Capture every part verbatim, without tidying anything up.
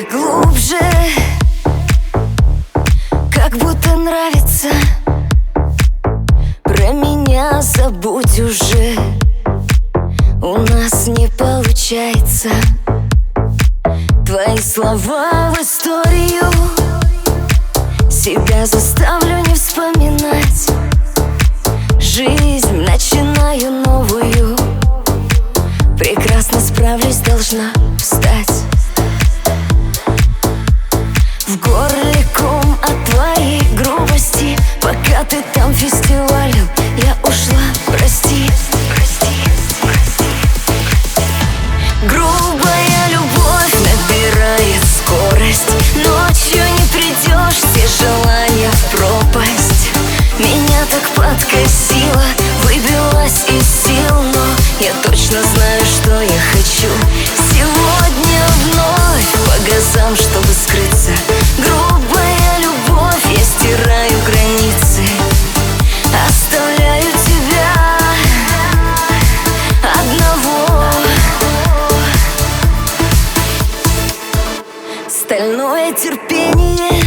глубже, как будто нравится. Про меня забудь уже, у нас не получается. Твои слова в историю, себя заставлю не вспоминать. Жизнь начинаю новую, прекрасно справлюсь, должна встать. В горле ком от твоей грубости, пока ты там фестивалем, я ушла, прости, прости, прости. Грубая любовь набирает скорость, ночью не придешь, все желания в пропасть. Меня так подкосило, выбилась из сил, но я точно знаю, что я хочу. Сегодня вновь по газам, чтобы скрыться. Грубая любовь, я стираю границы, оставляю тебя одного. Стальное терпение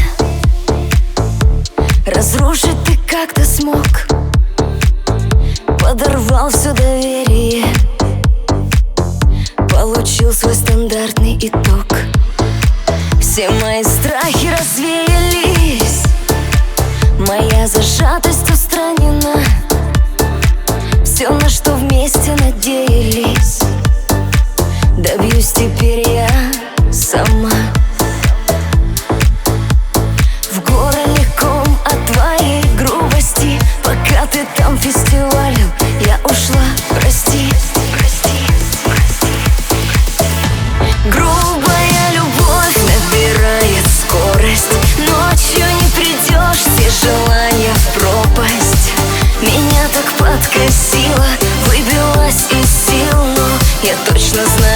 разрушить ты как-то смог, подорвал все доверие, получил свой стандартный итог. Все мои страхи развеялись, моя зажатость устранена. Все, на что вместе надеялись, добьюсь теперь я сама. В горле ком от твоей грубости, пока ты там фестивалем, я ушла, прости, прости, прости. Грубая любовь набирает скорость, ночью не придешь, все желания в пропасть. Меня так подкосило, выбилась из сил, но я точно знаю,